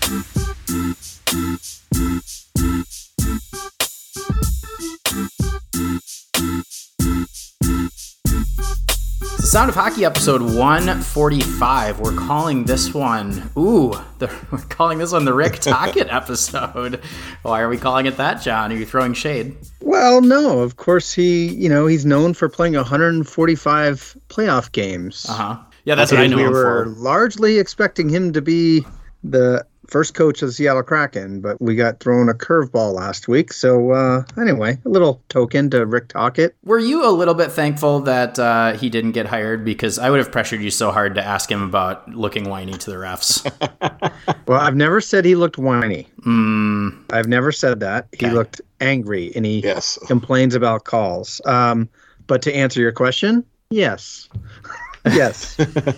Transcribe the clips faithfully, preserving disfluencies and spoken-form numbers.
Sound of Hockey episode one forty-five. We're calling this one, ooh, the, we're calling this one the Rick Tocchet episode. Why are we calling it that, John? Are you throwing shade? Well, no, of course he, you know, he's known for playing one hundred forty-five playoff games. Uh-huh. Yeah, that's what I know him for. We were largely expecting him to be the first coach of the Seattle Kraken, but we got thrown a curveball last week. So uh, anyway, a little token to Rick Tocchet. Were you a little bit thankful that uh, he didn't get hired? Because I would have pressured you so hard to ask him about looking whiny to the refs. Well, I've never said he looked whiny. Mm. I've never said that. Okay. He looked angry, and he yes. complains about calls. Um, but to answer your question, yes. Yes.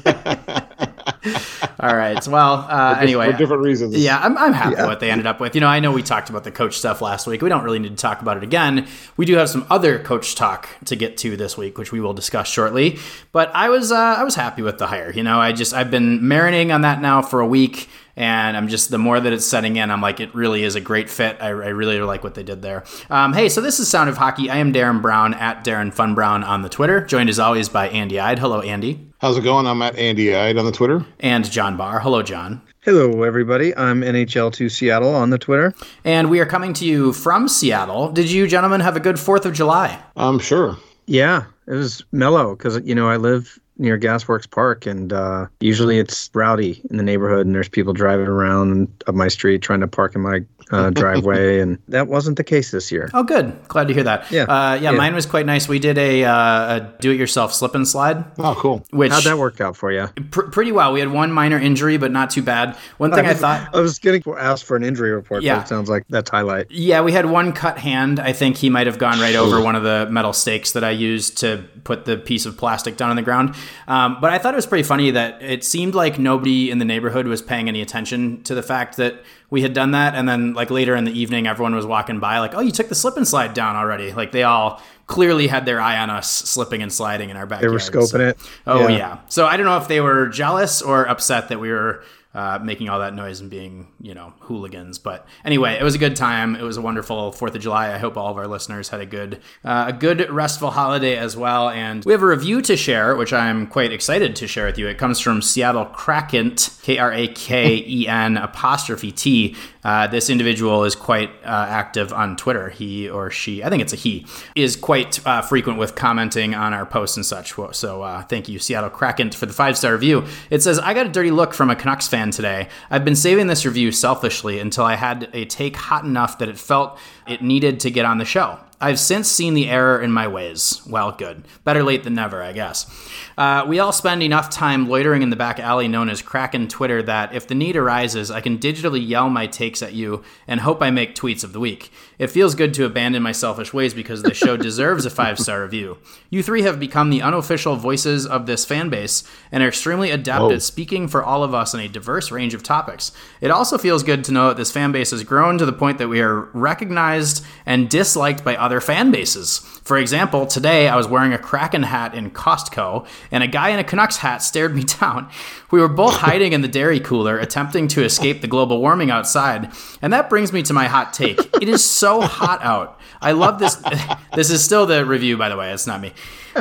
All right. Well, uh, for anyway. For different reasons. Yeah, I'm, I'm happy yeah. what they ended up with. You know, I know we talked about the coach stuff last week. We don't really need to talk about it again. We do have some other coach talk to get to this week, which we will discuss shortly. But I was uh, I was happy with the hire. You know, I just I've been marinating on that now for a week. And I'm just, the more that it's setting in, I'm like, it really is a great fit. I, I really like what they did there. Um, hey, so this is Sound of Hockey. I am Darren Brown at Darren Fun Brown on the Twitter, joined as always by Andy Ide. Hello, Andy. How's it going? I'm at Andy Ide on the Twitter. And John Barr. Hello, John. Hello, everybody. I'm N H L two Seattle on the Twitter. And we are coming to you from Seattle. Did you gentlemen have a good fourth of July? I'm sure. Yeah, it was mellow because, you know, I live near Gasworks Park, and uh, usually it's rowdy in the neighborhood, and there's people driving around up my street trying to park in my uh, driveway, and that wasn't the case this year. Oh, good. Glad to hear that. Yeah, uh, yeah, yeah. Mine was quite nice. We did a, uh, a do-it-yourself slip and slide. Oh, cool. Which How'd that work out for you? Pr- pretty well. We had one minor injury, but not too bad. One thing I, I, I thought... I was getting asked for an injury report, Yeah. but it sounds like that's highlight. Yeah, we had one cut hand. I think he might have gone right over one of the metal stakes that I used to put the piece of plastic down on the ground. Um, but I thought it was pretty funny that it seemed like nobody in the neighborhood was paying any attention to the fact that we had done that. And then like later in the evening, everyone was walking by like, oh, you took the slip and slide down already. Like they all clearly had their eye on us slipping and sliding in our backyard. They were scoping so, it. Oh, yeah. yeah. So I don't know if they were jealous or upset that we were Uh, making all that noise and being, you know, hooligans. But anyway, it was a good time. It was a wonderful fourth of July. I hope all of our listeners had a good, uh, a good restful holiday as well. And we have a review to share, which I'm quite excited to share with you. It comes from Seattle Krakent, K R A K E N apostrophe T. Uh, this individual is quite uh, active on Twitter. He or she, I think it's a he, is quite uh, frequent with commenting on our posts and such. So uh, thank you, Seattle Krakent, for the five-star review. It says, I got a dirty look from a Canucks fan today. I've been saving this review selfishly until I had a take hot enough that it felt it needed to get on the show. I've since seen the error in my ways. Well, good. Better late than never, I guess. Uh, we all spend enough time loitering in the back alley known as Kraken Twitter that if the need arises, I can digitally yell my takes at you and hope I make tweets of the week. It feels good to abandon my selfish ways because the show deserves a five-star review. You three have become the unofficial voices of this fan base and are extremely adept Whoa. at speaking for all of us in a diverse range of topics. It also feels good to know that this fan base has grown to the point that we are recognized and disliked by other fan bases. For example, today I was wearing a Kraken hat in Costco, and a guy in a Canucks hat stared me down. We were both hiding in the dairy cooler, attempting to escape the global warming outside. And that brings me to my hot take. It is so hot out. I love this. This is still the review, by the way. It's not me.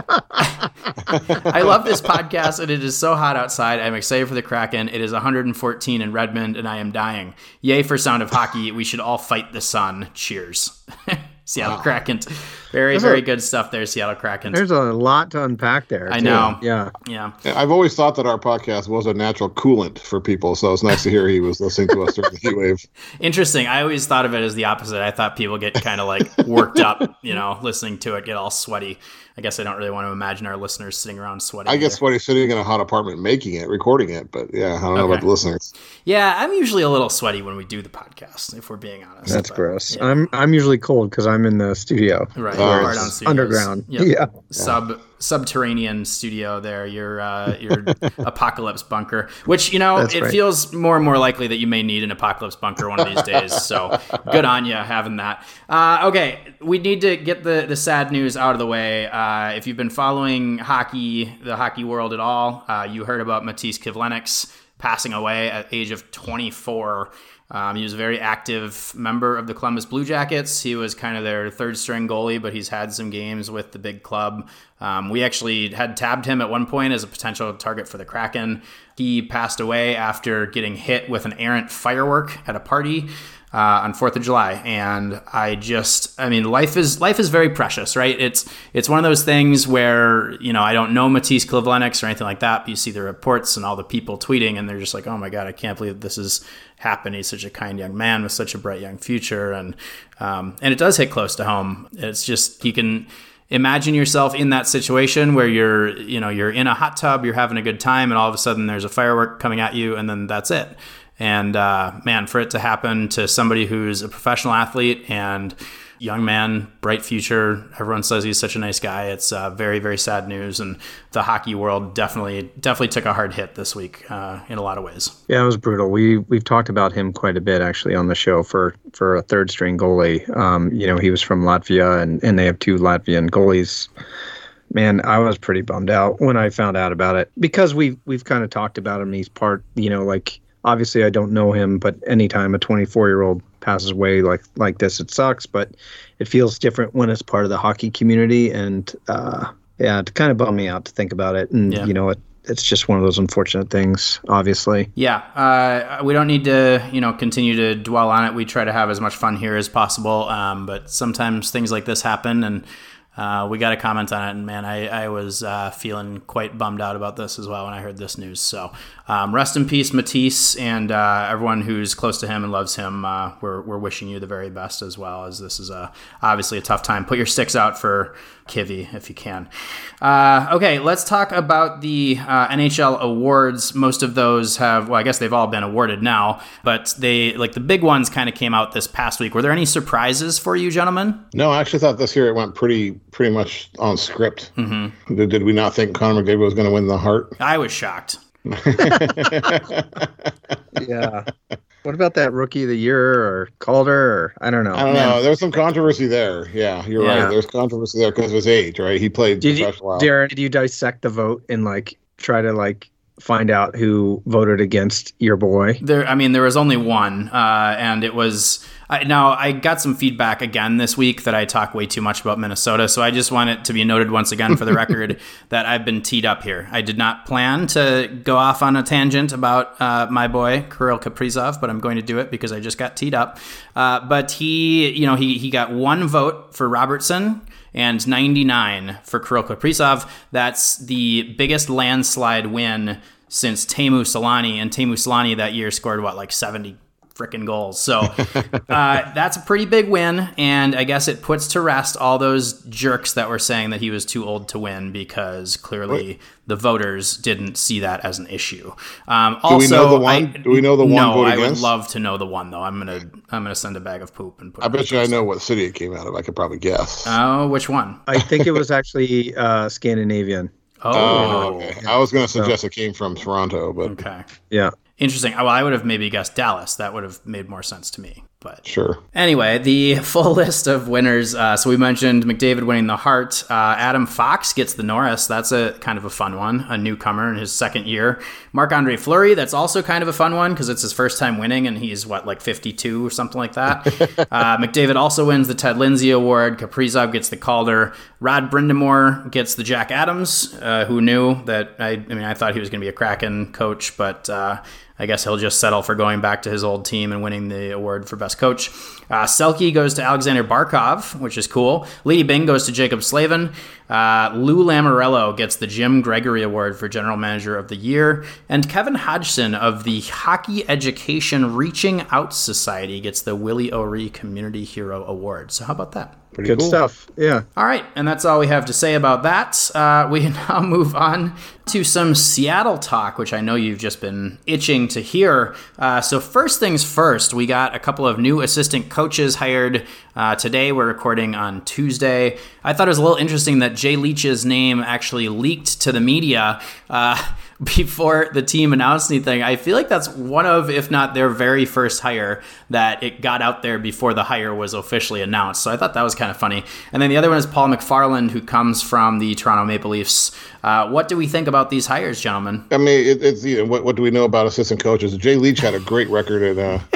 I love this podcast, and it is so hot outside. I'm excited for the Kraken. It is one hundred fourteen in Redmond, and I am dying. Yay for Sound of Hockey. We should all fight the sun. Cheers. Seattle wow. Kraken. Very, there's very a, good stuff there, Seattle Kraken. There's a lot to unpack there. I too. know. Yeah. Yeah. I've always thought that our podcast was a natural coolant for people, so it's nice to hear he was listening to us during the heat wave. Interesting. I always thought of it as the opposite. I thought people get kind of like worked up, you know, listening to it, get all sweaty. I guess I don't really want to imagine our listeners sitting around sweating. I get sweaty sitting in a hot apartment making it, recording it, but yeah, I don't know okay. about the listeners. Yeah, I'm usually a little sweaty when we do the podcast, if we're being honest. That's but, gross. Yeah. I'm I'm usually cold because I'm in the studio. Right, uh, right on studios. Underground. Yep. Yeah. Sub subterranean studio there, your uh, your apocalypse bunker, which, you know, That's it right. feels more and more likely that you may need an apocalypse bunker one of these days. So good on you having that. Uh, okay, we need to get the, the sad news out of the way. Uh, if you've been following hockey, the hockey world at all, uh, you heard about Matiss Kivlenieks passing away at the age of twenty-four. Um, he was a very active member of the Columbus Blue Jackets. He was kind of their third string goalie, but he's had some games with the big club. Um, we actually had tabbed him at one point as a potential target for the Kraken. He passed away after getting hit with an errant firework at a party uh, on fourth of July. And I just, I mean, life is life is very precious, right? It's it's one of those things where, you know, I don't know Matisse Klavlenix or anything like that, but you see the reports and all the people tweeting, and they're just like, oh my God, I can't believe this has happened. He's such a kind young man with such a bright young future. And um, and it does hit close to home. It's just, you can imagine yourself in that situation where you're, you know, you're in a hot tub, you're having a good time, and all of a sudden there's a firework coming at you, and then that's it. And uh, man, for it to happen to somebody who's a professional athlete and young man, bright future, everyone says he's such a nice guy. It's uh, very, very sad news, and the hockey world definitely, definitely took a hard hit this week uh, in a lot of ways. Yeah, it was brutal. We we've talked about him quite a bit actually on the show for for a third string goalie. Um, you know, he was from Latvia, and and they have two Latvian goalies. Man, I was pretty bummed out when I found out about it, because we've we've kind of talked about him. He's part, you know, like, obviously I don't know him, but anytime a twenty-four-year-old passes away like like this, it sucks, but it feels different when it's part of the hockey community. And uh, yeah, it kind of bummed me out to think about it. And, yeah. you know, it, it's just one of those unfortunate things, obviously. Yeah, uh, we don't need to, you know, continue to dwell on it. We try to have as much fun here as possible, um, but sometimes things like this happen, and Uh, we got to comment on it, and man, I, I was uh, feeling quite bummed out about this as well when I heard this news. So um, rest in peace, Matisse, and uh, everyone who's close to him and loves him. Uh, we're we're wishing you the very best, as well, as this is a obviously a tough time. Put your sticks out for Kivy if you can. Uh, okay, let's talk about the uh, N H L awards. Most of those have, well, I guess they've all been awarded now, but they, like, the big ones kind of came out this past week. Were there any surprises for you, gentlemen? No, I actually thought this year it went pretty pretty much on script. Mm-hmm. Did, did we not think Connor McDavid was going to win the Hart? I was shocked. Yeah. What about that Rookie of the Year or Calder? Or I don't know. I don't Man. know. There's some controversy there. Yeah, you're yeah. right. There's controversy there because of his age, right? He played did professional. You, Darren, did you dissect the vote and like try to like find out who voted against your boy? There, I mean, there was only one, uh, and it was. I, now, I got some feedback again this week that I talk way too much about Minnesota, so I just want it to be noted once again for the record that I've been teed up here. I did not plan to go off on a tangent about uh, my boy, Kirill Kaprizov, but I'm going to do it because I just got teed up. Uh, but he, you know, he, he got one vote for Robertson and ninety-nine for Kirill Kaprizov. That's the biggest landslide win since Teemu Selanne, and Teemu Selanne that year scored, what, like seventy freaking goals. So uh, that's a pretty big win, and I guess it puts to rest all those jerks that were saying that he was too old to win, because clearly Wait. the voters didn't see that as an issue. Um, also, Do we know the one? I, Do we know the one no, vote I against? would love to know the one, though. I'm gonna I'm gonna send a bag of poop and put. I bet you I know what city it came out of. I could probably guess. Oh, which one? I think it was actually uh, Scandinavian. Oh, oh okay. I was going to suggest so. it came from Toronto, but okay, yeah. Interesting. Well, I would have maybe guessed Dallas. That would have made more sense to me. But sure. Anyway, the full list of winners. Uh, so we mentioned McDavid winning the Hart. Uh, Adam Fox gets the Norris. That's a kind of a fun one. A newcomer in his second year. Marc-Andre Fleury. That's also kind of a fun one because it's his first time winning, and he's what, like fifty-two or something like that. uh, McDavid also wins the Ted Lindsay Award. Kaprizov gets the Calder. Rod Brind'Amour gets the Jack Adams. Uh, who knew that? I, I mean, I thought he was going to be a Kraken coach, but. Uh, I guess he'll just settle for going back to his old team and winning the award for best coach. Uh, Selke goes to Alexander Barkov, which is cool. Lee Bing goes to Jacob Slavin. Uh, Lou Lamoriello gets the Jim Gregory Award for General Manager of the Year. And Kevin Hodgson of the Hockey Education Reaching Out Society gets the Willie O'Ree Community Hero Award. So how about that? Pretty Good cool. stuff, yeah. All right, and that's all we have to say about that. Uh, we now move on to some Seattle talk, which I know you've just been itching to hear. Uh, so first things first, we got a couple of new assistant coaches hired uh, today. We're recording on Tuesday. I thought it was a little interesting that Jay Leach's name actually leaked to the media uh, before the team announced anything. I feel like that's one of, if not their very first hire, that it got out there before the hire was officially announced. So I thought that was kind of funny. And then the other one is Paul McFarland, who comes from the Toronto Maple Leafs. Uh, what do we think about these hires, gentlemen? I mean, it, it's you know, what, what do we know about assistant coaches? Jay Leach had a great record at uh,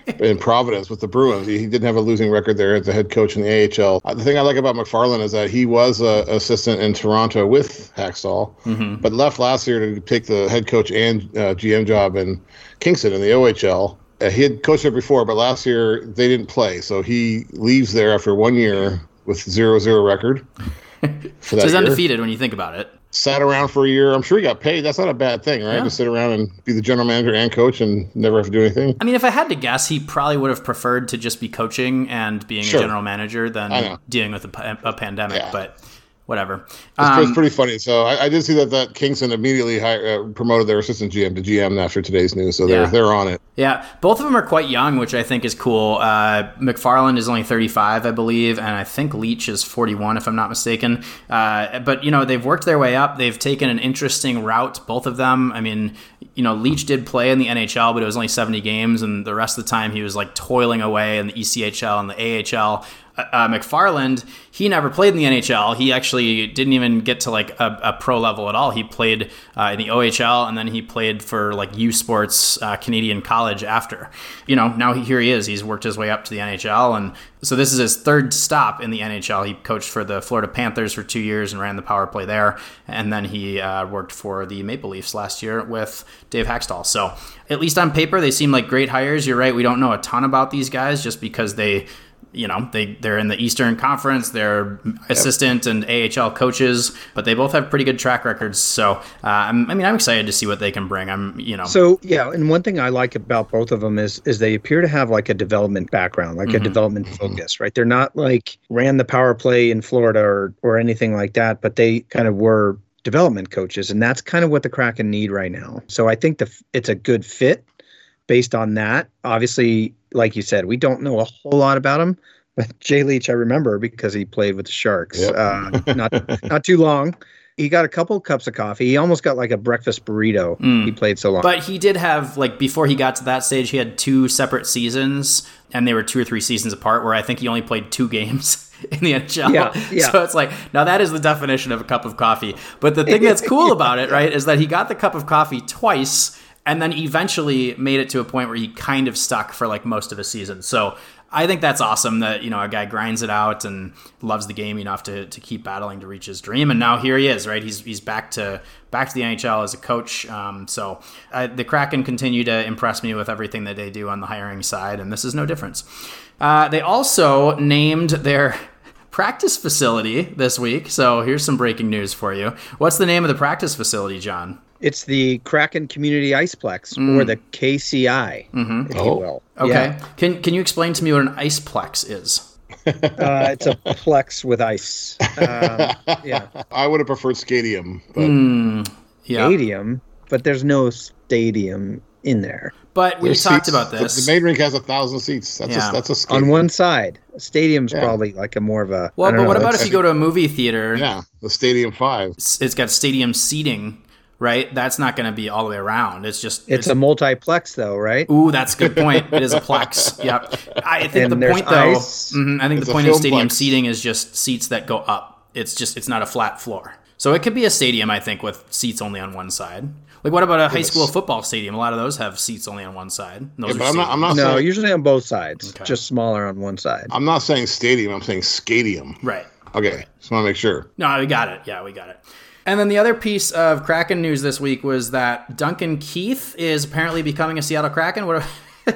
in Providence with the Bruins. He, he didn't have a losing record there as the head coach in the A H L. Uh, the thing I like about McFarland is that he was an assistant in Toronto with Hackstall, mm-hmm. but left last year to take the head coach and uh, G M job in Kingston in the O H L. Uh, he had coached there before, but last year they didn't play, so he leaves there after one year with zero zero record. For that so he's year. Undefeated when you think about it. Sat around for a year. I'm sure he got paid. That's not a bad thing, right? Yeah. To sit around and be the general manager and coach and never have to do anything. I mean, if I had to guess, he probably would have preferred to just be coaching and being sure. a general manager than dealing with a, a pandemic. Yeah. But whatever. Um, it's pretty funny. So I, I did see that that Kingston immediately hired, uh, promoted their assistant G M to G M after today's news. So they're yeah. they're on it. Yeah, both of them are quite young, which I think is cool. Uh, McFarland is only thirty-five, I believe, and I think Leach is forty-one, if I'm not mistaken. Uh, but you know, they've worked their way up. They've taken an interesting route, both of them. I mean, you know, Leach did play in the N H L, but it was only seventy games, and the rest of the time he was like toiling away in the E C H L and the A H L. Uh, McFarland, he never played in the N H L. He actually didn't even get to like a, a pro level at all. He played uh, in the O H L, and then he played for like U Sports uh, Canadian College after. You know, now he, here he is. He's worked his way up to the N H L, and so this is his third stop in the N H L. He coached for the Florida Panthers for two years and ran the power play there, and then he uh, worked for the Maple Leafs last year with Dave Hackstall. So at least on paper, they seem like great hires. You're right. We don't know a ton about these guys just because they... You know, they, they're in the Eastern Conference, they're assistant yep. and A H L coaches, but they both have pretty good track records. So, uh, I'm, I mean, I'm excited to see what they can bring. I'm, you know. So, yeah, and one thing I like about both of them is is they appear to have like a development background, like mm-hmm. a development focus, right? They're not like ran the power play in Florida or, or anything like that, but they kind of were development coaches, and that's kind of what the Kraken need right now. So I think the it's a good fit based on that. Obviously, like you said, we don't know a whole lot about him, but Jay Leach, I remember because he played with the Sharks. Yep. uh, not not too long. He got a couple cups of coffee. He almost got like a breakfast burrito. Mm. He played so long. But he did have, like, before he got to that stage, he had two separate seasons, and they were two or three seasons apart, where I think he only played two games in the N H L. Yeah, yeah. So it's like, now that is the definition of a cup of coffee. But the thing that's cool about it, right, is that he got the cup of coffee twice, and then eventually made it to a point where he kind of stuck for like most of a season. So I think that's awesome that, you know, a guy grinds it out and loves the game enough to, to keep battling to reach his dream. And now here he is, right? He's he's back to back to the N H L as a coach. Um, so uh, the Kraken continue to impress me with everything that they do on the hiring side, and this is no difference. Uh, they also named their practice facility this week. So here's some breaking news for you. What's the name of the practice facility, John? It's the Kraken Community Iceplex, mm. or the K C I, mm-hmm. if oh. you will. Okay. Yeah. Can Can you explain to me what an iceplex is? uh, it's a plex with ice. Um, yeah. I would have preferred stadium. But... Mm, yeah. Stadium? But there's no stadium in there. But we talked about this. The, the main rink has a thousand seats. That's yeah. a, that's a stadium. On one side. A stadium's yeah. probably like a more of a... Well, but know, what about if you go to a movie theater? Yeah, the Stadium five. It's got stadium seating. Right? That's not going to be all the way around. It's just... It's, it's a multiplex, though, right? Ooh, that's a good point. It is a plex. Yep. I think and the point, though... Mm-hmm, I think it's the point of stadium plex. Seating is just seats that go up. It's just... It's not a flat floor. So it could be a stadium, I think, with seats only on one side. Like, what about a high school football stadium? A lot of those have seats only on one side. Those yeah, but I'm not, I'm not no, saying, usually on both sides. Okay. Just smaller on one side. I'm not saying stadium. I'm saying skadium. Right. Okay. Right. Just want to make sure. No, we got it. Yeah, we got it. And then the other piece of Kraken news this week was that Duncan Keith is apparently becoming a Seattle Kraken. What?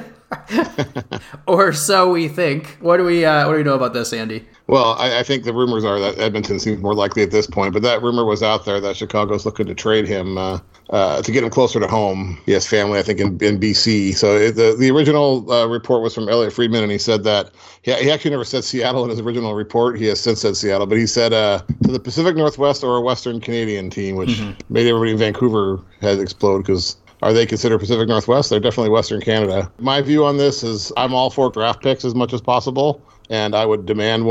Or so we think. What do we uh, what do we know about this, Andy? Well, I, I think the rumors are that Edmonton seems more likely at this point, but that rumor was out there that Chicago's looking to trade him uh, uh, to get him closer to home. He has family, I think, in, in B C. So it, the the original uh, report was from Elliot Friedman, and he said that he, he actually never said Seattle in his original report. He has since said Seattle, but he said uh, to the Pacific Northwest or a Western Canadian team, which mm-hmm. made everybody in Vancouver head explode because. Are they considered Pacific Northwest? They're definitely Western Canada. My view on this is I'm all for draft picks as much as possible, and I would demand one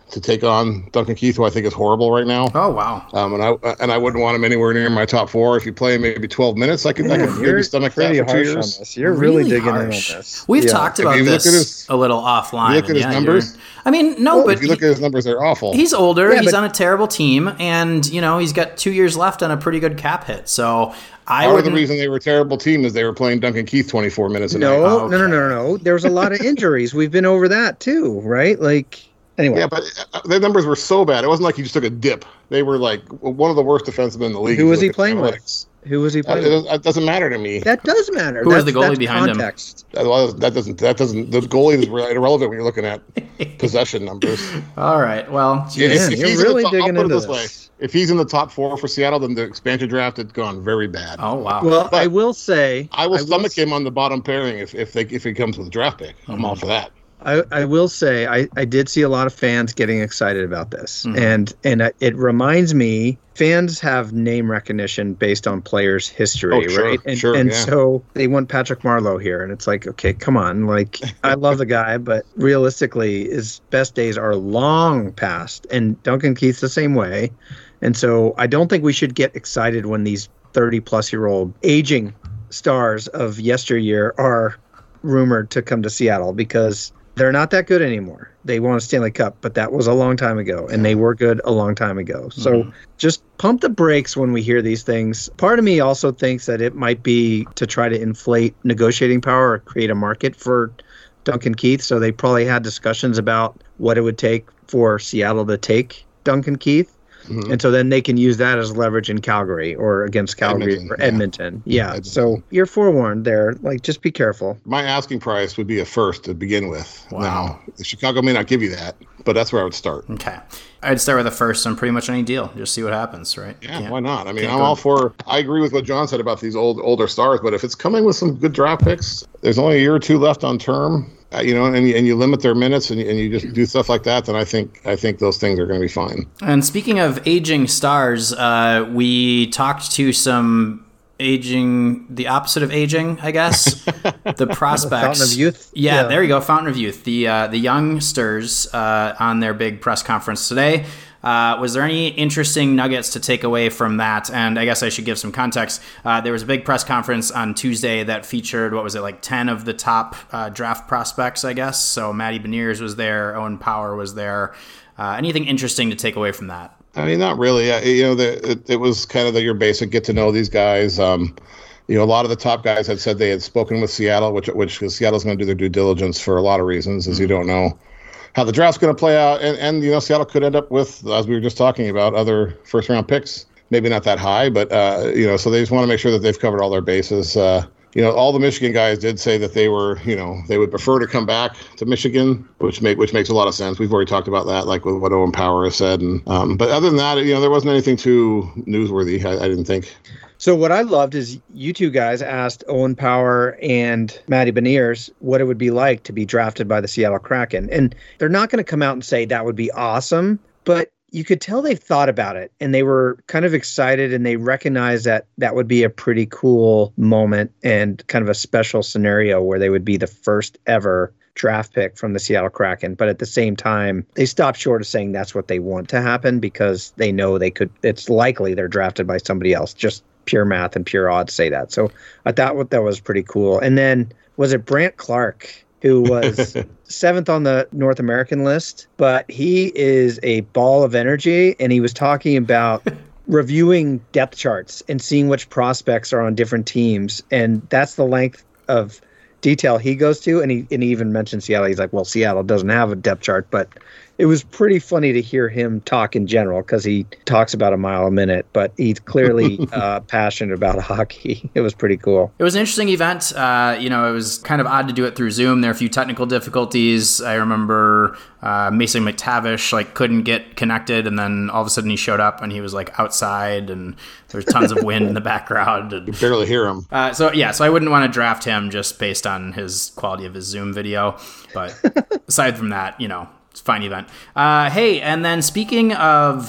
to take on Duncan Keith, who I think is horrible right now. Oh wow! Um, and I and I wouldn't want him anywhere near my top four. If you play him maybe twelve minutes, I could, I could maybe stomach that for two years. You're really, really digging harsh. in on this. We've yeah. talked about this his, a little offline. You look at his yeah, numbers. I mean, no, well, but if you look he, at his numbers, they're awful. He's older. Yeah, he's but, on a terrible team, and you know he's got two years left on a pretty good cap hit. So I Part would. of the reason they were a terrible team is they were playing Duncan Keith twenty-four minutes a no, night. Oh, okay. no, no, no, no, no. There was a lot of injuries. We've been over that too, right? Like. Anyway. Yeah, but their numbers were so bad. It wasn't like he just took a dip. They were like one of the worst defensemen in the league. Who was he playing with? Who was he playing uh, with? It doesn't matter to me. That does matter. Who that's, was the goalie that's behind context. him? That, that doesn't. That doesn't. The goalie is irrelevant when you're looking at possession numbers. All right. Well, yeah, Man, if, you're if really top, digging into this. Way. If he's in the top four for Seattle, then the expansion draft had gone very bad. Oh wow. Well, but I will say I will I stomach will him on the bottom pairing if if they if he comes with a draft pick. I'm mm-hmm. all for that. I, I will say I, I did see a lot of fans getting excited about this, mm-hmm. and and it reminds me fans have name recognition based on players' history, oh, sure, right? And sure, and yeah. so they want Patrick Marleau here, and it's like, okay, come on, like I love the guy, but realistically, his best days are long past, and Duncan Keith's the same way, and so I don't think we should get excited when these thirty plus year old aging stars of yesteryear are rumored to come to Seattle because they're not that good anymore. They won a Stanley Cup, but that was a long time ago, and they were good a long time ago. So mm-hmm. just pump the brakes when we hear these things. Part of me also thinks that it might be to try to inflate negotiating power or create a market for Duncan Keith. So they probably had discussions about what it would take for Seattle to take Duncan Keith. Mm-hmm. And so then they can use that as leverage in Calgary or against Calgary Edmonton, or Edmonton. Yeah. yeah. Edmonton. So you're forewarned there. Like, just be careful. My asking price would be a first to begin with. Wow. Now, Chicago may not give you that, but that's where I would start. Okay. I'd start with a first on pretty much any deal. Just see what happens, right? Yeah, Can't, why not? I mean, I'm all for, I agree with what John said about these old older stars, but if it's coming with some good draft picks, there's only a year or two left on term. Uh, you know, and you, and you limit their minutes and you, and you just do stuff like that, then I think I think those things are going to be fine. And speaking of aging stars, uh, we talked to some aging, the opposite of aging, I guess, the prospects. Fountain of Youth. Yeah, yeah, there you go, Fountain of Youth. The uh, the youngsters uh, on their big press conference today. Uh, was there any interesting nuggets to take away from that? And I guess I should give some context. Uh, there was a big press conference on Tuesday that featured, what was it, like ten of the top uh, draft prospects, I guess. So Matty Beniers was there, Owen Power was there. Uh, anything interesting to take away from that? I mean, not really. Uh, you know, the, it, it was kind of the, your basic get to know these guys. Um, you know, a lot of the top guys had said they had spoken with Seattle, which which Seattle's going to do their due diligence for a lot of reasons, as mm-hmm. you don't know how the draft's going to play out. And, and, you know, Seattle could end up with, as we were just talking about, other first-round picks. Maybe not that high, but, uh, you know, so they just want to make sure that they've covered all their bases. Uh, you know, all the Michigan guys did say that they were, you know, they would prefer to come back to Michigan, which make which makes a lot of sense. We've already talked about that, like with what Owen Power has said. And um, but other than that, you know, there wasn't anything too newsworthy, I, I didn't think. So what I loved is you two guys asked Owen Power and Matty Beniers what it would be like to be drafted by the Seattle Kraken. And they're not going to come out and say that would be awesome, but you could tell they've thought about it and they were kind of excited and they recognized that that would be a pretty cool moment and kind of a special scenario where they would be the first ever draft pick from the Seattle Kraken. But at the same time, they stopped short of saying that's what they want to happen because they know they could, it's likely they're drafted by somebody else. Just pure math and pure odds say that. So I thought that was pretty cool. And then was it Brandt Clark, who was seventh on the North American list, but he is a ball of energy. And he was talking about reviewing depth charts and seeing which prospects are on different teams. And that's the length of detail he goes to. And he, and he even mentioned Seattle. He's like, well, Seattle doesn't have a depth chart, but it was pretty funny to hear him talk in general because he talks about a mile a minute, but he's clearly uh, passionate about hockey. It was pretty cool. It was an interesting event. Uh, you know, it was kind of odd to do it through Zoom. There were a few technical difficulties. I remember uh, Mason McTavish like couldn't get connected, and then all of a sudden he showed up and he was like outside, and there's tons of wind in the background. And, you barely hear him. Uh, so yeah, so I wouldn't want to draft him just based on his quality of his Zoom video. But aside from that, you know. It's a fine event. Uh, hey, and then speaking of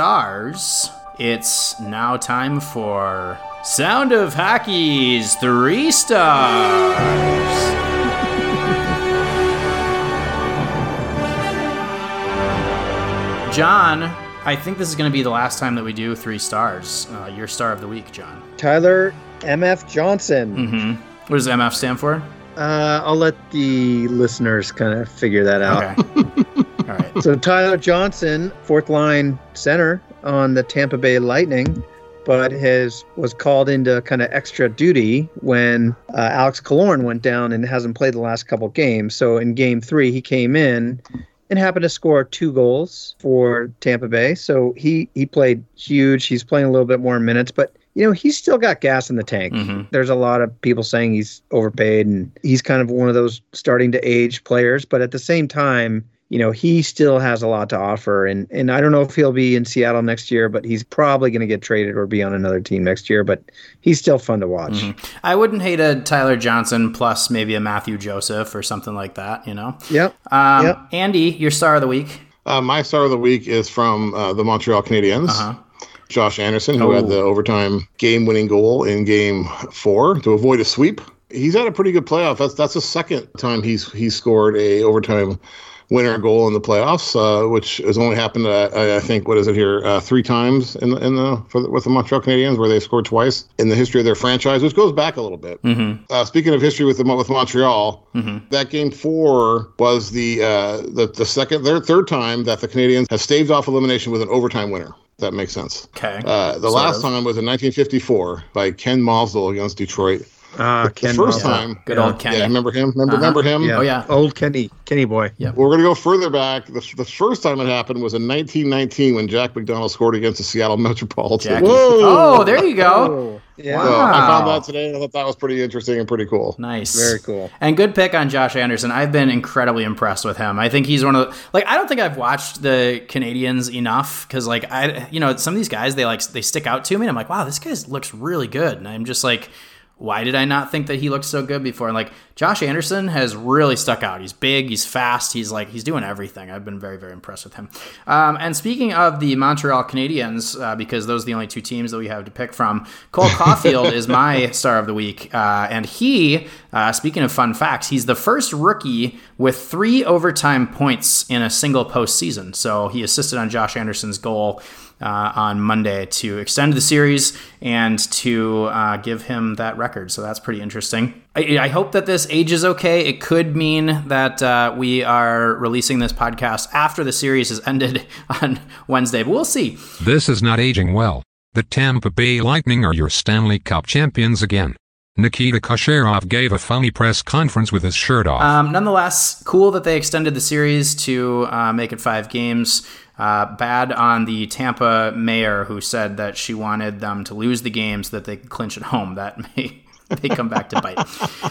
stars, it's now time for Sound of Hockey's Three Stars. John, I think this is going to be the last time that we do three stars. Uh, your star of the week, John. Tyler M F Johnson. Mm-hmm. What does M F stand for? Uh, I'll let the listeners kind of figure that out. Okay. All right. So Tyler Johnson, fourth line center on the Tampa Bay Lightning, but has was called into kind of extra duty when uh, Alex Killorn went down and hasn't played the last couple games. So in game three, he came in and happened to score two goals for Tampa Bay. So he, he played huge. He's playing a little bit more minutes, but you know, he's still got gas in the tank. Mm-hmm. There's a lot of people saying he's overpaid, and he's kind of one of those starting to age players. But at the same time, you know, he still has a lot to offer. And, and I don't know if he'll be in Seattle next year, but he's probably going to get traded or be on another team next year. But he's still fun to watch. Mm-hmm. I wouldn't hate a Tyler Johnson plus maybe a Matthew Joseph or something like that, you know? Yep. Um, yep. Andy, your star of the week? Uh, my star of the week is from uh, the Montreal Canadiens. Uh-huh. Josh Anderson, who oh. had the overtime game-winning goal in Game Four to avoid a sweep. He's had a pretty good playoff. That's that's the second time he's he's scored a overtime winner goal in the playoffs, uh, which has only happened, uh, I think, what is it here, uh, three times in the, in the for the, with the Montreal Canadiens, where they scored twice in the history of their franchise, which goes back a little bit. Mm-hmm. Uh, speaking of history with the with Montreal, mm-hmm. that Game Four was the uh, the the second, their third time that the Canadiens have staved off elimination with an overtime winner. That makes sense. Okay. Uh, the last of. time was in nineteen fifty-four by Ken Mausel against Detroit. Ah, uh, Ken. The first Mausel. time, good old Kenny. Yeah, remember him? Remember, uh-huh. remember him? Yeah. Oh yeah, old Kenny, Kenny boy. Yeah. We're gonna go further back. The, the first time it happened was in nineteen nineteen when Jack McDonald scored against the Seattle Metropolitan. Whoa! Oh, there you go. Whoa. Yeah. Wow. So I found that today, and I thought that was pretty interesting and pretty cool. Nice. Very cool. And good pick on Josh Anderson. I've been incredibly impressed with him. I think he's one of the, like, I don't think I've watched the Canadians enough because, like, I, you know, some of these guys, they like, they stick out to me and I'm like, wow, this guy looks really good. And I'm just like, why did I not think that he looked so good before? And like Josh Anderson has really stuck out. He's big, he's fast, he's like he's doing everything. I've been very, very impressed with him. Um, and speaking of the Montreal Canadiens, uh, because those are the only two teams that we have to pick from, Cole Caulfield is my star of the week. Uh, and he, uh, speaking of fun facts, he's the first rookie with three overtime points in a single postseason. So he assisted on Josh Anderson's goal Uh, on Monday to extend the series and to uh, give him that record. So that's pretty interesting. I, I hope that this ages okay. It could mean that uh, we are releasing this podcast after the series has ended on Wednesday, but we'll see. This is not aging well. The Tampa Bay Lightning are your Stanley Cup champions again. Nikita Kucherov gave a funny press conference with his shirt off. Um, nonetheless, cool that they extended the series to uh, make it five games. Uh, bad on the Tampa mayor who said that she wanted them to lose the game so that they could clinch at home. That may, may come back to bite.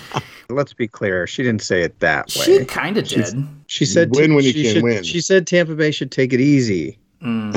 Let's be clear. She didn't say it that way. She kind of did. She said win when you she can should, win. She said Tampa Bay should take it easy. Mm.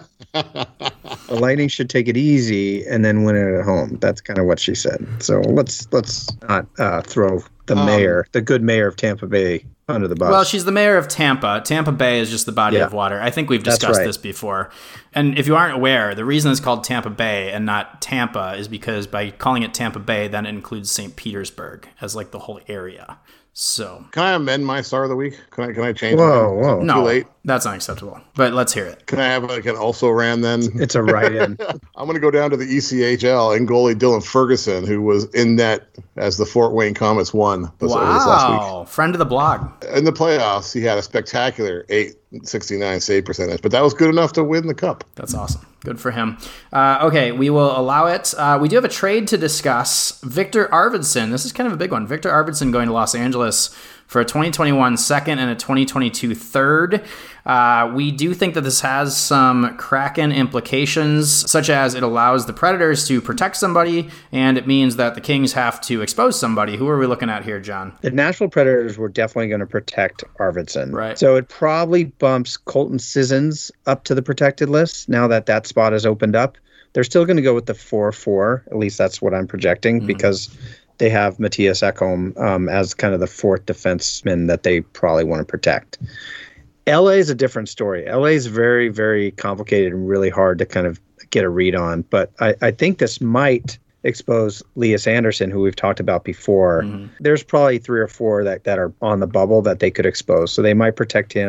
The Lightning should take it easy and then win it at home. That's kind of what she said. So let's let's not uh, throw the um, mayor, the good mayor of Tampa Bay, under the bus. Well, she's the mayor of Tampa. Tampa Bay is just the body yeah. of water. I think we've discussed right. this before. And if you aren't aware, the reason it's called Tampa Bay and not Tampa is because by calling it Tampa Bay, then it includes Saint Petersburg as like the whole area. So can I amend my star of the week? Can I can I change? Whoa, it? whoa! No, too late. That's unacceptable. But let's hear it. Can I have like an also ran then? It's a write-in. I'm going to go down to the E C H L and goalie Dylan Ferguson, who was in net as the Fort Wayne Komets won this, wow, this last week. Friend of the blog. In the playoffs, he had a spectacular eight sixty-nine save percentage, but that was good enough to win the cup. That's awesome. Good for him. Uh, okay, we will allow it. Uh, we do have a trade to discuss. Victor Arvidsson. This is kind of a big one. Victor Arvidsson going to Los Angeles for a twenty twenty-one second and a twenty twenty-two third. Uh, we do think that this has some Kraken implications, such as it allows the Predators to protect somebody, and it means that the Kings have to expose somebody. Who are we looking at here, John? The Nashville Predators were definitely going to protect Arvidsson. Right. So it probably bumps Colton Sissons up to the protected list now that that spot has opened up. They're still going to go with the four four. At least that's what I'm projecting, mm-hmm. because they have Matthias Ekholm um, as kind of the fourth defenseman that they probably want to protect. L A is a different story. L A is very, very complicated and really hard to kind of get a read on. But I, I think this might expose Lias Andersson, who we've talked about before. Mm-hmm. There's probably three or four that, that are on the bubble that they could expose. So they might protect him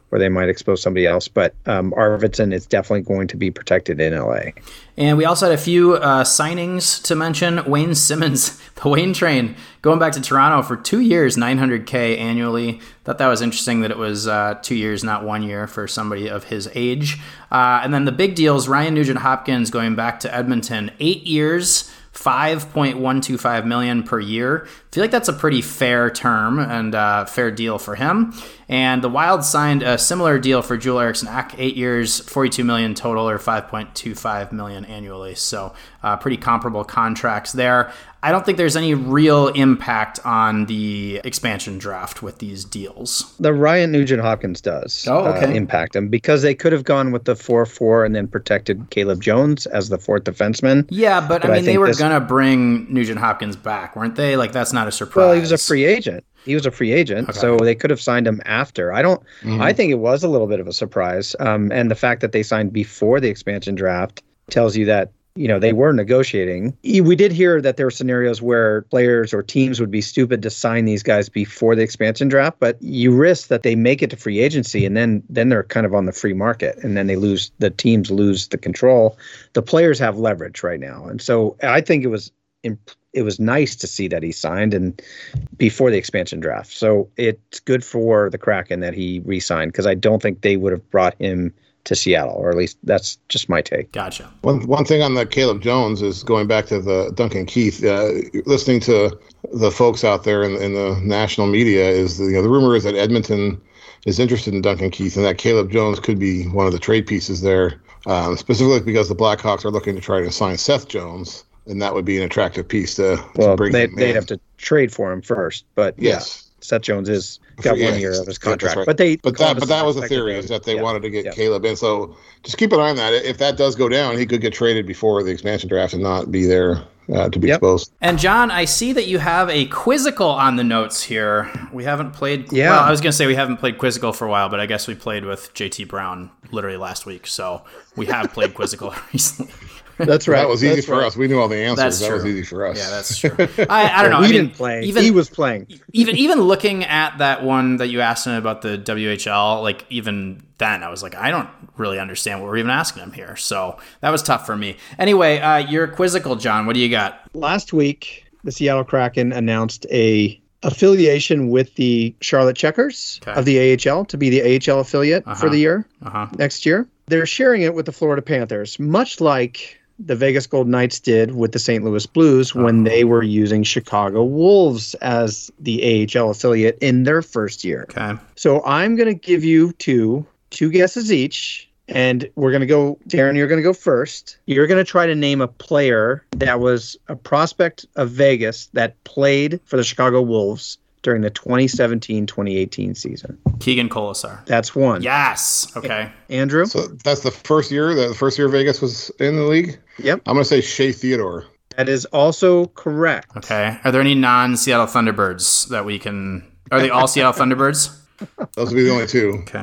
where they might expose somebody else. But um, Arvidsson is definitely going to be protected in L A. And we also had a few uh, signings to mention. Wayne Simmons, the Wayne train, going back to Toronto for two years, nine hundred K annually. Thought that was interesting that it was uh, two years, not one year for somebody of his age. Uh, and then the big deals, Ryan Nugent-Hopkins going back to Edmonton, eight years, five point one two five million dollars per year. I feel like that's a pretty fair term and uh, fair deal for him. And the Wild signed a similar deal for Joel Eriksson Ek, eight years, forty-two million dollars total, or five point two five million dollars annually. So uh, pretty comparable contracts there. I don't think there's any real impact on the expansion draft with these deals. The Ryan Nugent-Hopkins does oh, okay. uh, impact them because they could have gone with the four four and then protected Caleb Jones as the fourth defenseman. Yeah, but, but I mean, I they were this... going to bring Nugent-Hopkins back, weren't they? Like, that's not a surprise. Well, he was a free agent. He was a free agent, okay. so they could have signed him after. I don't. Mm-hmm. I think it was a little bit of a surprise, um, and the fact that they signed before the expansion draft tells you that you know they were negotiating. We did hear that there were scenarios where players or teams would be stupid to sign these guys before the expansion draft, but you risk that they make it to free agency, and then then they're kind of on the free market, and then they lose. The teams lose the control. The players have leverage right now, and so I think it was. Imp- It was nice to see that he signed and before the expansion draft. So it's good for the Kraken that he re-signed because I don't think they would have brought him to Seattle, or at least that's just my take. Gotcha. One one thing on the Caleb Jones is going back to the Duncan Keith. Uh, listening to the folks out there in, in the national media is the, you know, the rumor is that Edmonton is interested in Duncan Keith and that Caleb Jones could be one of the trade pieces there, um, specifically because the Blackhawks are looking to try to sign Seth Jones. And that would be an attractive piece to, well, to bring they, him they'd in. have to trade for him first. But yes, yeah, Seth Jones is got yeah, one year of his contract. Right. But they, but that, but that was the theory is that they yeah, wanted to get yeah. Caleb in. So just keep an eye on that. If that does go down, he could get traded before the expansion draft and not be there uh, to be yep. exposed. And John, I see that you have a Quizzical on the notes here. We haven't played. Yeah. Well, I was going to say we haven't played Quizzical for a while, but I guess we played with J T Brown literally last week. So we have played Quizzical recently. That's right. That was easy that's for right. us. We knew all the answers. That's that true. was easy for us. Yeah, that's true. I, I don't know. We I mean, didn't play. Even, he was playing. even even looking at that one that you asked him about the W H L, like even then I was like, I don't really understand what we're even asking him here. So that was tough for me. Anyway, uh, you're Quizzical, John. What do you got? Last week, the Seattle Kraken announced a affiliation with the Charlotte Checkers Okay. of the A H L to be the A H L affiliate Uh-huh. for the year Uh-huh. next year. They're sharing it with the Florida Panthers, much like the Vegas Golden Knights did with the Saint Louis Blues when they were using Chicago Wolves as the A H L affiliate in their first year. Okay. So I'm going to give you two, two guesses each, and we're going to go, Darren, you're going to go first. You're going to try to name a player that was a prospect of Vegas that played for the Chicago Wolves during the twenty seventeen twenty eighteen season. Keegan Colasar. That's one. Yes. Okay. Andrew? So that's the first year. The first year Vegas was in the league. Yep. I'm going to say Shea Theodore. That is also correct. Okay. Are there any non-Seattle Thunderbirds that we can... Are they all Seattle Thunderbirds? Those would be the only two. Okay.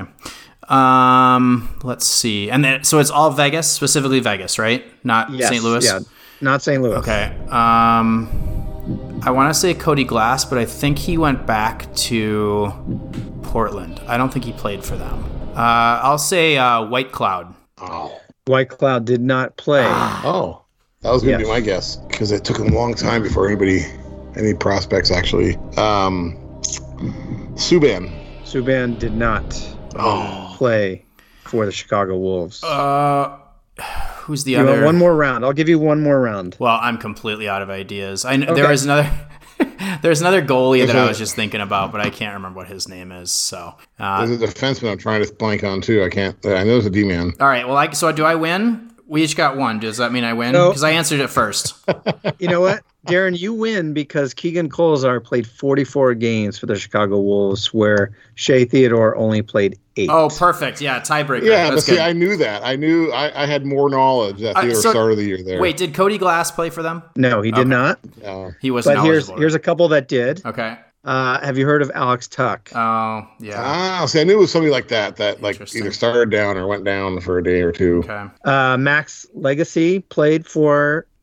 Um, let's see. And then, so it's all Vegas, specifically Vegas, right? Not Yes. Saint Louis? Yeah, not Saint Louis. Okay. Um, I want to say Cody Glass, but I think he went back to Portland. I don't think he played for them. Uh, I'll say uh, White Cloud. Oh. White Cloud did not play. Oh. That was going to Yes. be my guess because it took a long time before anybody, any prospects actually. Um, Subban. Subban did not Oh. play for the Chicago Wolves. Uh, who's the you other? want one more round? I'll give you one more round. Well, I'm completely out of ideas. I know Okay. there was another. There's another goalie There's that I a- was just thinking about, but I can't remember what his name is. So, uh, There's a defenseman I'm trying to blank on too. I can't. I know there's a D-man. all right. Well, I, so do I win? We each got one. Does that mean I win? No. Because I answered it first. You know what, Darren? You win because Keegan Colasar played forty-four games for the Chicago Wolves, where Shea Theodore only played eight. Oh, perfect. Yeah, tiebreaker. Yeah, but That's see, good. I knew that. I knew I, I had more knowledge that Uh, Theodore so- started the year there. Wait, did Cody Glass play for them? No, he did Okay. not. Uh, He wasn't But here's eligible. here's a couple that did. Okay. Uh, have you heard of Alex Tuck? Oh, yeah. ah, see, I knew it was somebody like that that like Interesting. either started down or went down for a day or two. Okay. Uh, Max Legacy played for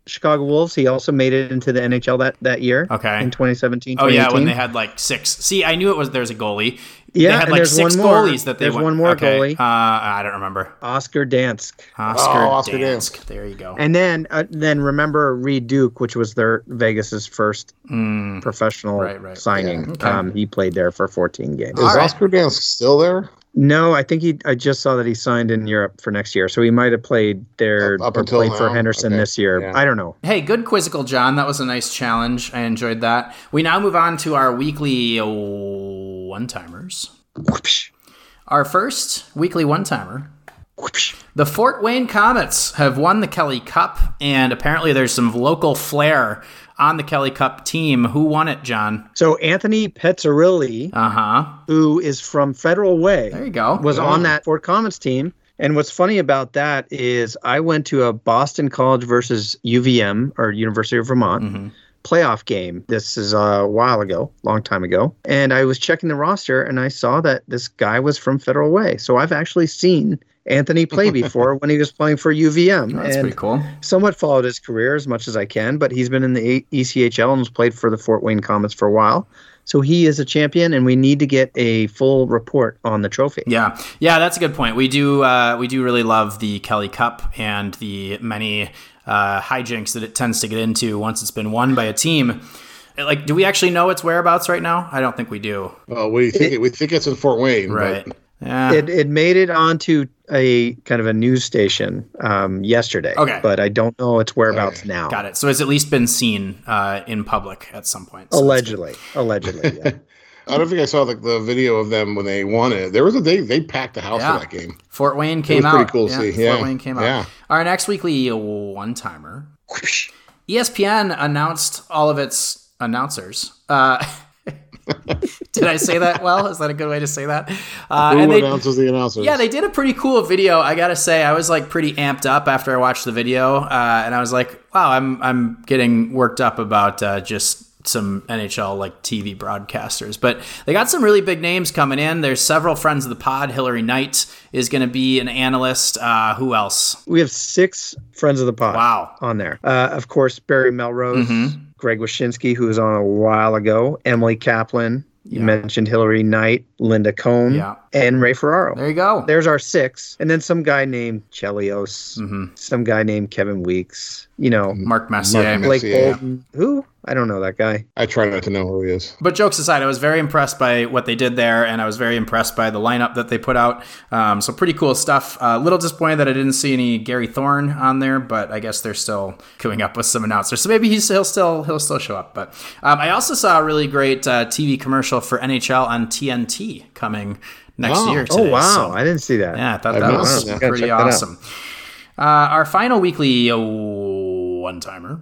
Chicago Wolves. He also made it into the N H L that, that year. Okay. In twenty seventeen. Oh yeah, when they had like six. See, I knew it was there's a goalie. Yeah, they had and like there's six one more. goalies that they There's went. one more okay. goalie. Uh, I don't remember. Oscar Dansk. Oscar, Oh, Oscar Dansk. Dansk. There you go. And then uh, then remember Reed Duke, which was their Vegas's first Mm. professional Right, right. signing. Yeah. Okay. Um, he played there for fourteen games. Is All right. Oscar Dansk still there? No, I think he. I just saw that he signed in Europe for next year, so he might have played there Up- up or until played for now? Henderson Okay. this year. Yeah. I don't know. Hey, good quizzical, John. That was a nice challenge. I enjoyed that. We now move on to our weekly uh, one-timers. Whoopsh, Our first weekly one-timer. whoopsh. The Fort Wayne Comets have won the Kelly Cup, and apparently there's some local flair on the Kelly Cup team. Who won it, John? So Anthony Pezzarilli, Uh-huh. who is from Federal Way, There you go. was on that Fort Comets team. And what's funny about that is I went to a Boston College versus U V M, or University of Vermont, Mhm. playoff game. This is a while ago, long time ago. And I was checking the roster and I saw that this guy was from Federal Way. So I've actually seen Anthony play before when he was playing for U V M. That's and pretty cool. somewhat followed his career as much as I can, but he's been in the E C H L and has played for the Fort Wayne Comets for a while. So he is a champion, and we need to get a full report on the trophy. Yeah, yeah, that's a good point. We do, uh, we do really love the Kelly Cup and the many uh, hijinks that it tends to get into once it's been won by a team. Like, do we actually know its whereabouts right now? I don't think we do. Well, we think it, we think it's in Fort Wayne, Right? But Yeah. It it made it onto a kind of a news station um, yesterday. Okay. But I don't know its whereabouts Okay. now. Got it. So it's at least been seen uh, in public at some point. So that's Allegedly. Allegedly. Yeah. I don't think I saw the, the video of them when they won it. There was a they they packed the house Yeah. for that game. Fort Wayne came was out. pretty cool to yeah, see. Fort Yeah. Wayne came Yeah. out. Our next weekly one-timer. E S P N announced all of its announcers. Uh, did I say that well? Is that a good way to say that? Uh, Who and they, announces the announcers? yeah, they did a pretty cool video. I gotta say, I was like pretty amped up after I watched the video, uh, and I was like, "Wow, I'm I'm getting worked up about uh, just some N H L like T V broadcasters." But they got some really big names coming in. There's several friends of the pod. Hillary Knight is going to be an analyst. Uh, who else? We have six friends of the pod Wow. on there. Uh, of course, Barry Melrose, Greg Wyshynski, who was on a while ago, Emily Kaplan. You Yeah. mentioned Hillary Knight, Linda Cohn, Yeah. and Ray Ferraro. There you go. There's our six. And then some guy named Chelios, Mhm. some guy named Kevin Weeks, you know, Mark Messier. Mark Blake Messier. Bolden. Who? I don't know that guy. I try not to know who he is. But jokes aside, I was very impressed by what they did there, and I was very impressed by the lineup that they put out. Um, so pretty cool stuff. A uh, little disappointed that I didn't see any Gary Thorne on there, but I guess they're still coming up with some announcers. So maybe he's, he'll still he'll still show up. But um, I also saw a really great uh, T V commercial for N H L on T N T coming next Oh. year today. Oh, wow. So, I didn't see that. yeah, I thought I've that not was seen that. Gotta pretty check that out. awesome. Uh, our final weekly uh, one-timer.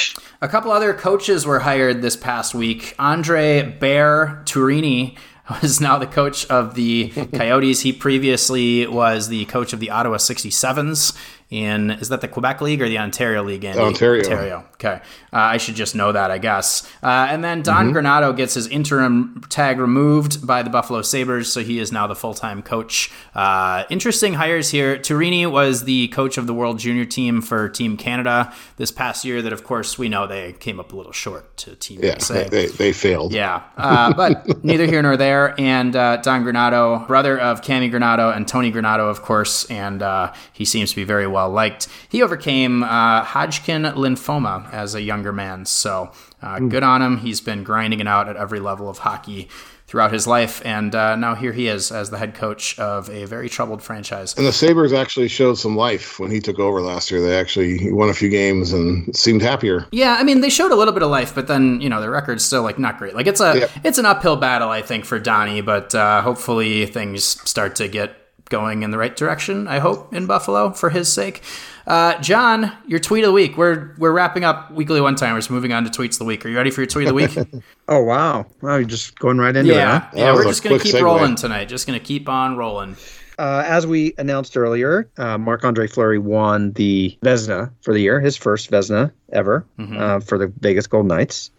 A couple other coaches were hired this past week. Andre Bear Turini is now the coach of the Coyotes. He previously was the coach of the Ottawa sixty-sevens in, is that the Quebec League or the Ontario League? Andy? Ontario. Ontario. Okay. Uh, I should just know that, I guess. Uh, and then Don Granato gets his interim tag removed by the Buffalo Sabres, so he is now the full-time coach. Uh, interesting hires here. Turini was the coach of the World Junior team for Team Canada this past year that, of course, we know they came up a little short to Team Yeah, U S A. they, they, they failed. Yeah, uh, but neither here nor there. And uh, Don Granato, brother of Cami Granato and Tony Granato, of course, and uh, he seems to be very well liked. He overcame uh, Hodgkin lymphoma as a younger man, so uh, good on him. He's been grinding it out at every level of hockey throughout his life, and uh, now here he is as the head coach of a very troubled franchise. And the Sabres actually showed some life when he took over last year. They actually he won a few games and seemed happier. Yeah, I mean, they showed a little bit of life, but then, you know, their record's still, like, not great. Like, it's a Yep. it's an uphill battle, I think, for Donnie, but uh, hopefully things start to get going in the right direction, I hope, in Buffalo, for his sake. Uh, John, your tweet of the week. We're we're wrapping up weekly one-timers, moving on to tweets of the week. Are you ready for your tweet of the week? Oh, wow. Wow, you're just going right into yeah, it, huh? yeah, That we're was a just going to quick keep segue. rolling tonight. Just going to keep on rolling. Uh, as we announced earlier, uh, Marc-Andre Fleury won the Vezina for the year, his first Vezina ever uh, for the Vegas Golden Knights.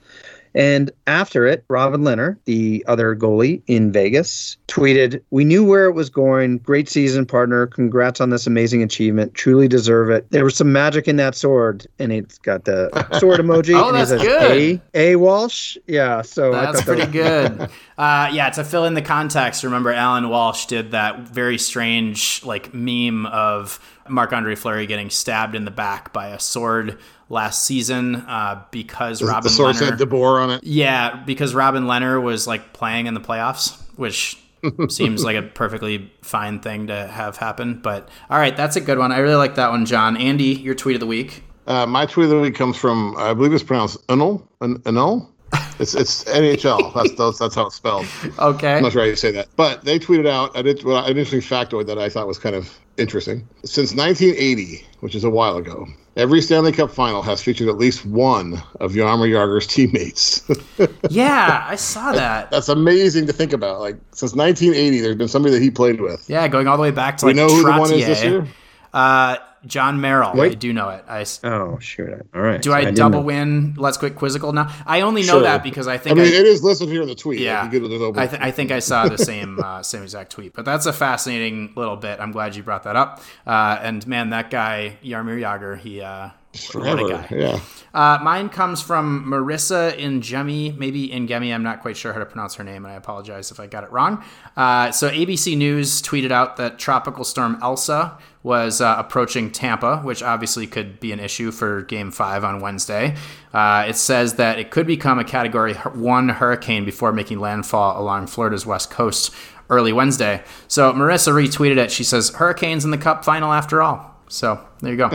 And after it, Robin Lehner, the other goalie in Vegas, tweeted, "We knew where it was going. Great season, partner. Congrats on this amazing achievement. Truly deserve it. There was some magic in that sword." And it's got the sword emoji. Oh, and that's it says, good. A, A Walsh. Yeah, so I That's thought that pretty was- good. Uh, yeah, to fill in the context, remember Alan Walsh did that very strange like meme of Marc-Andre Fleury getting stabbed in the back by a sword last season uh, because The, Robin the sword Lehner. had DeBoer on it. Yeah, because Robin Lehner was like playing in the playoffs, which seems like a perfectly fine thing to have happen. But all right, that's a good one. I really like that one, John. Andy, your tweet of the week. Uh, my tweet of the week comes from, I believe it's pronounced Unul. Un- Unul? It's it's N H L. That's that's, that's how it's spelled. Okay. I'm not sure how you say that. But they tweeted out an, well, an interesting factoid that I thought was kind of interesting. Since nineteen eighty, which is a while ago, every Stanley Cup final has featured at least one of Jaromir Jagr's teammates. Yeah, I saw that. That's amazing to think about. Like, since nineteen eighty, there's been somebody that he played with. Yeah, going all the way back to We like know who the one is Trottier. this year? Uh, John Merrill. Wait. I do know it. I, Oh, shoot. All right. do So I, didn't double know. win Let's Quit Quizzical now? I only know Sure. that because I I think mean, I, it is listed here in the tweet. yeah, Like, you get it I, over. th- I think I saw the same uh, same exact tweet. But that's a fascinating little bit. I'm glad you brought that up. Uh, and man, that guy Jaromir Jagr, he uh, what a Forever. guy. Yeah. Uh, mine comes from Marissa Ingemi, maybe Ingemi. I'm not quite sure how to pronounce her name, and I apologize if I got it wrong. Uh, so A B C News tweeted out that Tropical Storm Elsa was uh, approaching Tampa, which obviously could be an issue for Game five on Wednesday. Uh, it says that it could become a Category one hurricane before making landfall along Florida's west coast early Wednesday. So Marissa retweeted it. She says, "Hurricanes in the Cup final after all." So there you go.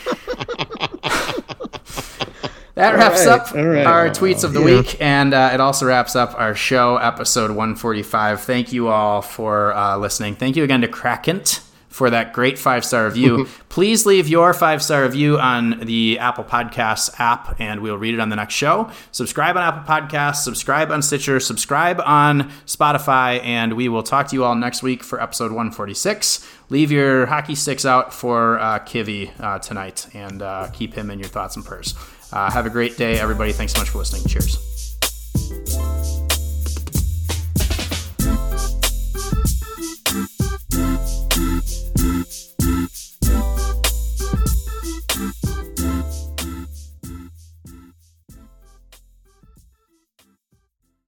That wraps right, up all right. our tweets of the Yeah. week, and uh, it also wraps up our show, episode one forty-five. Thank you all for uh, listening. Thank you again to Krakent for that great five-star review. Please leave your five-star review on the Apple Podcasts app, and we'll read it on the next show. Subscribe on Apple Podcasts, subscribe on Stitcher, subscribe on Spotify, and we will talk to you all next week for episode one forty-six. Leave your hockey sticks out for uh, Kivy uh, tonight, and uh, keep him in your thoughts and prayers. Uh, have a great day, everybody. Thanks so much for listening. Cheers.